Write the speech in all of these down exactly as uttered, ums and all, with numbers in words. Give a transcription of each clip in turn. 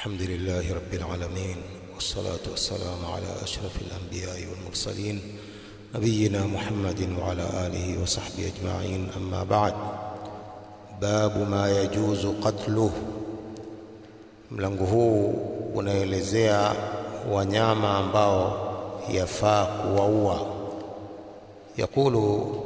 الحمد لله رب العالمين، والصلاة والسلام على أشرف الأنبياء والمرسلين نبينا محمد وعلى آله وصحبه أجمعين. أما بعد، باب ما يجوز قتله. Mlango huu unaelezea wanyama ambao yafaa kuwaua. Yakulu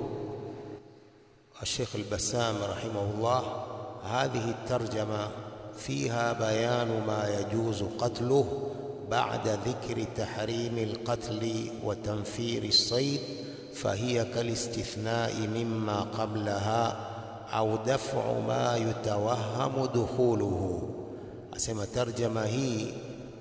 الشيخ البسام رحمه الله: هذه الترجمة فيها بيان ما يجوز قتله بعد ذكر تحريم القتل وتنفير الصيد، فهي كالاستثناء مما قبلها أو دفع ما يتوهم دخوله. Asema tarjama hii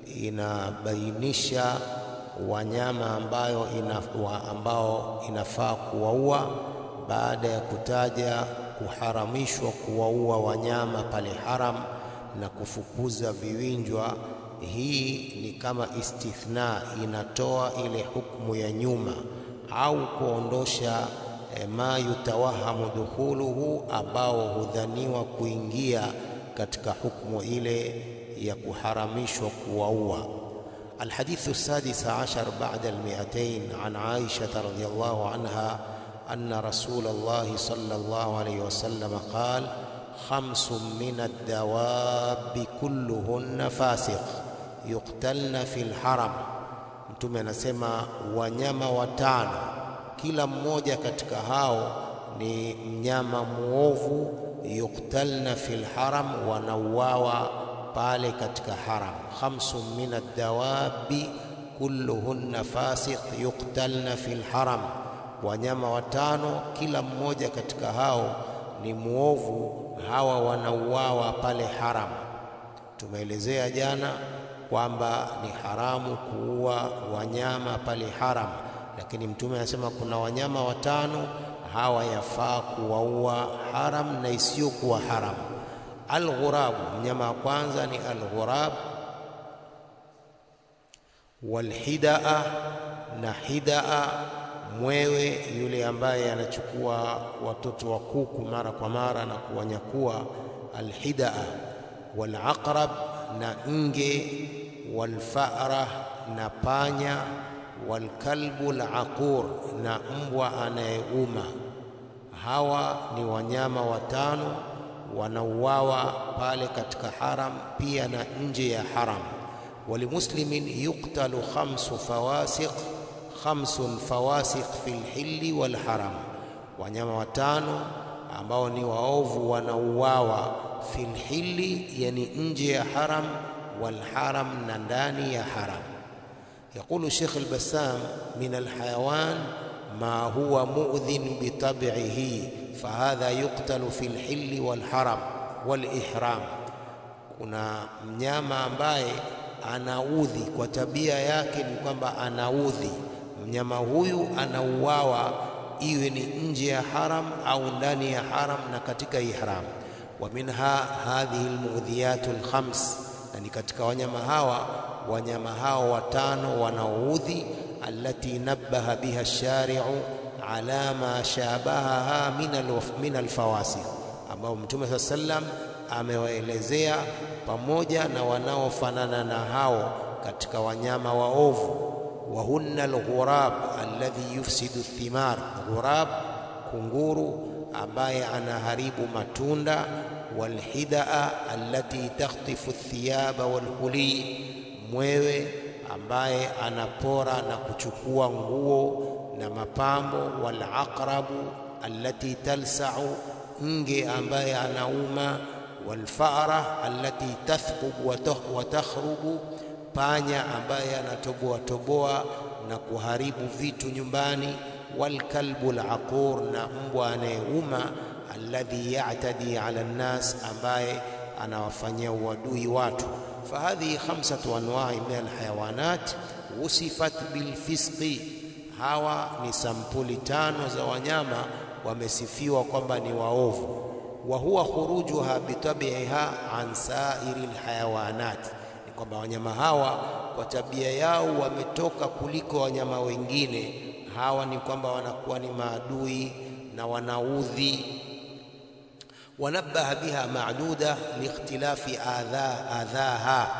inabainisha wanyama ambayo inafua ambao inafaa kuwaua baada ya kutaja kuharamishwa kuwaua wanyama pale haram na kufukuza viwinjwa. Hii ni kama istithna, inatoa ile hukumu ya nyuma au kuondosha e, ma yutawahamu dukhuluhu, ambao hudhaniwa kuingia katika hukumu ile ya kuharamishwa kuwaua. الحديث السادس عشر بعد المئتين عن عائشة رضي الله عنها أن رسول الله صلى الله عليه وسلم قال: خمس من الدواب كلهن فاسق يقتلن في الحرم. Mtume anasema wanyama watano, kila mmoja katika hao ni mnyama muovu. Yuqtalna fil haram, wanauawa pale katika haram. Khamsun min ad-dawabi kulluhunna fasiq yuqtalna fil haram, wanyama watano, kila mmoja katika hao ni muovu, hawa wanauawa pale haram. Tumeelezea jana kwamba ni haramu kuua wanyama pale haram, lakini Mtume anasema kuna wanyama watano hawa yafaa kuwaua haram na isiyokuwa haram. Al-ghurab, mnyama wa kwanza ni al-ghurab. Wal-hidaa, na hidaa, mwewe yule ambaye anachukua watoto wa kuku mara kwa mara na kuwanyakua, al-hidaa. Wal-aqrab, na nge. Wal-fa'ra, na panya. Wal-kalbu al-aqur, na mbwa anayeuma. Hawa ni wanyama watano wanauawa pale katika haram, pia na nje ya haram. Walimuslimin yuqtalu khamsu fawasiq khamsun fawasiq fil hilli wal haram, wanyama watano ambao ni waovu wanauawa fil hilli, yani nje ya haram, wal haram, na ndani ya haram. يقول الشيخ البسام: من الحيوان ما هو مؤذن بطبعه فهذا يقتل في الحل والحرم والإحرام. kuna mnyama ambaye anaudhi kwa tabia yake, ni kwamba anaudhi. Mnyama huyu anauawa iwe ni nje ya haram au ndani ya haram na katika ihram. wa minha hadhihi almu'dhiyatu alkhams, na ni katika wanyama hawa wanyama hao watano wanaoudhi, allati nabbaha biha ash-shari'u ala ma shabahaha min al-fawasiq, ambao Mtume sallam amewaelezea pamoja na wanaofanana na hao katika wanyama waovu. wa hunna al-ghurab alladhi yufsidu ath-thimar, ghurab, kunguru ambaye anaharibu matunda. Wal-hidaa allati takhtifu ath-thiyaba wal-huli, mwewe ambaye anapora na kuchukua nguo na mapambo. Wal-aqrabu allati talsa'u, nge ambaye anauma. Wal-fa'ra allati tathqubu wa takhrubu, panya ambaye anatoboa toboa na kuharibu vitu nyumbani. Wal-kalbu al-aqur, na mbwa anayeuma. Alladhi ya'tadi 'ala an-nas, ambaye anawafanyia uadui watu. فهذه خمسة أنواع من الحيوانات وصفت بالفسق. hawa ni sampuli tano za wanyama wamesifiwa kwamba ni waovu. wa huwa khurujuha bitabiha an sa'iri alhayawanat, ni kwamba wanyama hawa kwa tabia yao wametoka kuliko wanyama wengine. Hawa ni kwamba wanakuwa ni maadui na wanaudhi. ونبه بها معدودة لاختلاف آذا آذاها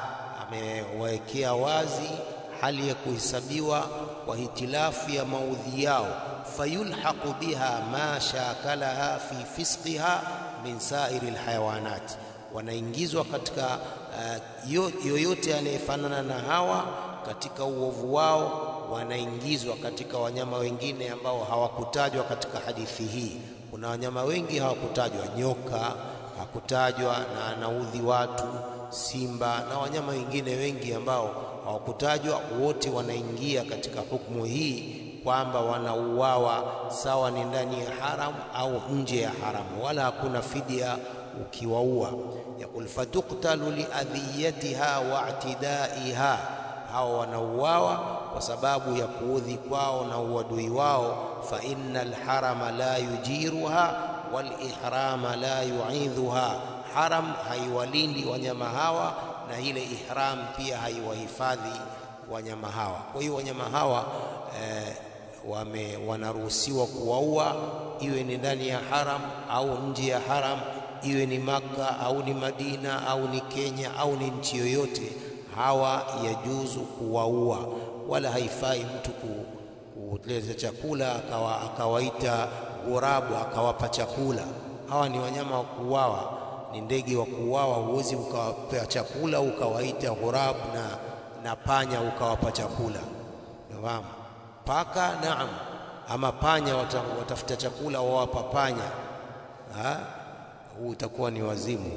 amewekea wazi hali ya kuhesabiwa kwa hitilafu ya maudhi yao. Fayulhaqu biha ma shakalaha fi fisqiha min sairi alhayawanat, wanaingizwa katika uh, yoyote anayefanana na hawa katika uovu wao, wanaingizwa katika wanyama wengine ambao hawakutajwa katika hadithi hii. Kuna wanyama wengi hawakutajwa, nyoka hakutajwa na anaudhi watu, simba na wanyama wengine wengi ambao hawakutajwa, wote wanaingia katika hukumu hii kwamba wanauawa sawa ni ndani ya haram au nje ya haram, wala hakuna fidia ukiwaua. Yakul fatuqtalu liadhiyatiha wa i'tidaiha, hao wanauawa kwa sababu ya kuudhi kwao na uadui wao. Fa innal harama la yujiruha wal ihrama la yu'idhuha, haram haiwalindi wanyama hawa na ile ihram pia haiwahifadhi wanyama hawa. Kwa hiyo wanyama hawa eh, wame wanaruhusiwa kuwaua, iwe ni ndani ya haram au nje ya haram, iwe ni Maka au ni Madina au ni Kenya au ni nchi yoyote, hawa yajuzu kuwaua. Wala haifai mtu kuleta chakula akawa akawaita ghurabu akawapa chakula. Hawa ni wanyama wa kuuawa, ni ndege wa kuuawa. Huwezi ukawapa chakula ukawaita ghurabu na, na panya ukawapa chakula. Naam, paka naam, ama panya watafuta chakula wawapa panya, ha, huu utakuwa ni wazimu.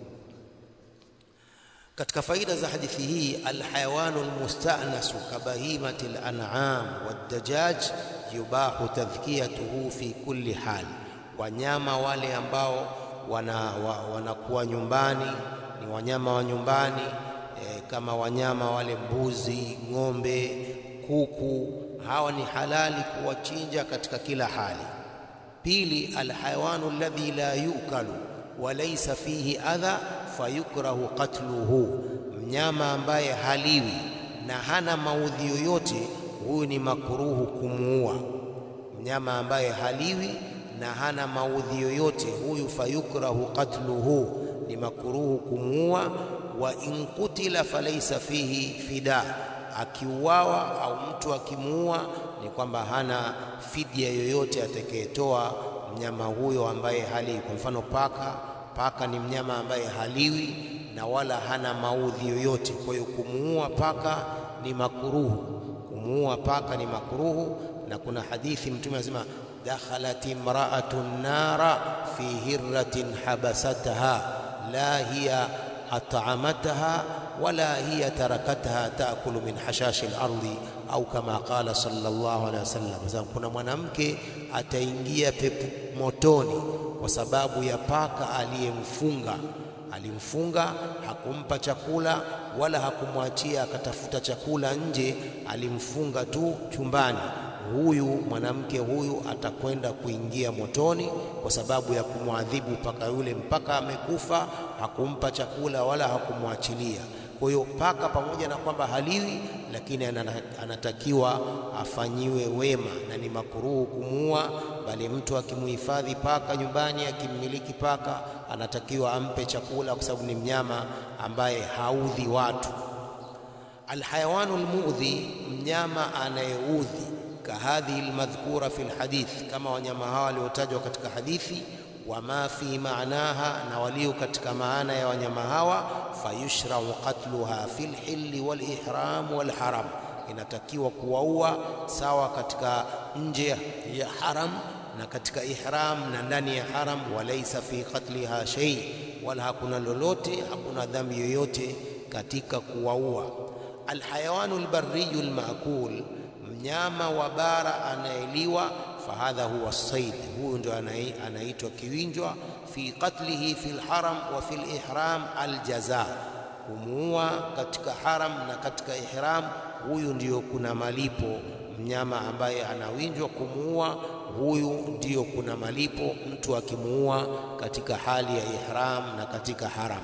Katika faida za hadithi hii, alhayawanu almusta'nasu kabahimati alan'am waddajaj yubahu tadhkiyatuhu fi kulli hal, wanyama wale ambao wanakuwa wana nyumbani ni wanyama wa nyumbani e, kama wanyama wale mbuzi, ng'ombe, kuku, hawa ni halali kuwachinja katika kila hali. Pili, alhayawanu alladhi la yukalu wa laysa fihi adha fayukrahu qatluhu, mnyama ambaye haliwi na hana maudhi yoyote, huyu ni makruhu kumuua. Mnyama ambaye haliwi na hana maudhi yoyote, huyu fayukrahu qatluhu, ni makruhu kumuua. Wa in qutila falaysa fihi fida, akiuawa au mtu akimuua ni kwamba hana fidia yoyote atakayetoa mnyama huyo ambaye haliwi. Kwa mfano paka, paka ni mnyama ambaye haliwi na wala hana maudhi yoyote, kwa hiyo kumuua paka ni makruhu. Kumuua paka ni makruhu. Na kuna hadithi Mtume anasema dakhalat imra'atun nara fi hirratin habasataha la hiya at'amataha wala hiya tarakataha taakulu min hashashi al-ardi au kama qala sallallahu alaihi wasallam. Kuna mwanamke ataingia pepo motoni kwa sababu ya paka aliyemfunga. Alimfunga, hakumpa chakula wala hakumwachia akatafuta chakula nje, alimfunga tu chumbani. Huyu mwanamke huyu atakwenda kuingia motoni kwa sababu ya kumwadhibu paka yule mpaka amekufa, hakumpa chakula wala hakumwachilia. Kwa hiyo paka pamoja na kwamba haliwi, lakini anatakiwa afanyiwe wema na ni makruhu kumuua, bali mtu akimuhifadhi paka nyumbani, akimmiliki paka, anatakiwa ampe chakula kwa sababu ni mnyama ambaye haudhi watu. Alhayawanu almuudhi, mnyama anayeudhi, kahadhi almadhkura fi alhadith, kama wanyama hawa waliotajwa katika hadithi, wama fi maanaha, na walio katika maana ya wanyama hawa, fayushra'u qatluha fil hilli wal ihram wal haram, inatakiwa kuwaua sawa katika nje ya haram na katika ihram na ndani ya haram. Walaysa fi qatliha shay, wala hakuna lolote, hakuna dhambi yoyote katika kuwaua. Alhayawanu albarriyu almaakul, mnyama wa bara anayeliwa, fahadha huwa as-sayd, huyu ndio anaitwa kiwinjwa. Fi qatlihi fi al-haram wa fi al-ihram al-jaza, kumuua katika haram na katika ihram, huyu ndio kuna malipo. Mnyama ambaye anawinjwa kumuua, huyu ndio kuna malipo mtu akimuua katika hali ya ihram na katika haram.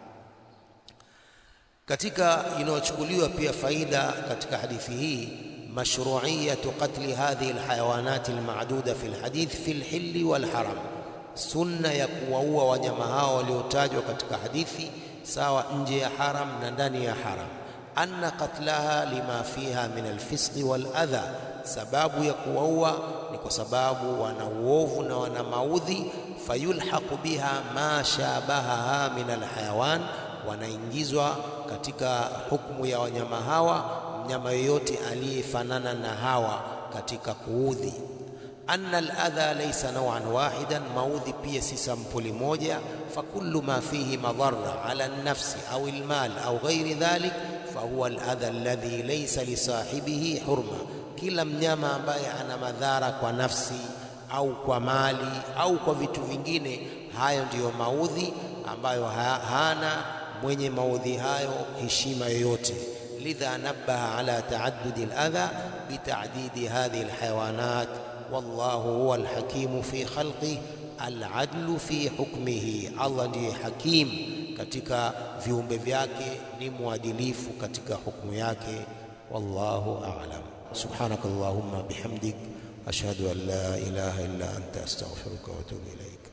Katika inayochukuliwa pia faida katika hadithi hii, mashru'iyatu qatli hadhihi alhayawanati almaduda fi alhadith fi alhill walharam, sunna ya kuwaua wanyama hao waliotajwa katika hadithi sawa nje ya haram na ndani ya haram. Anna qatlaha lima fiha min alfisqi wal adha, sababu ya kuwaua ni kwa sababu wana uovu na wana maudhi. Fayulhaqu biha ma shabaha min alhayawan, wanaingizwa katika hukumu ya wanyama hawa, mnyama yoyote aliyefanana na hawa katika kuudhi. Anna al-adha laysa naw'an wahidan, maudhi pia si sampuli moja. Fakullu ma fihi madarra ala an-nafsi au al-mal au ghairi dhalik fahuwa al-adha alladhi laysa li sahibihi hurma, kila mnyama ambaye ana madhara kwa nafsi au kwa mali au kwa vitu vingine, hayo ndiyo maudhi ambayo ha hana mwenye maudhi hayo heshima yoyote. Lidha nabbaha ala taaddudi al-adha bita'didi hadhihi al-hayawanat. Wallahu huwa al-hakimu fi khalqihi al-adlu fi hukmihi, Allah ndiye hakim katika viumbe vyake, ni mwadilifu katika hukumu yake. Wallahu a'lam. Subhanakallahumma bihamdik ashhadu an la ilaha illa anta astaghfiruka wa atubu ilayk.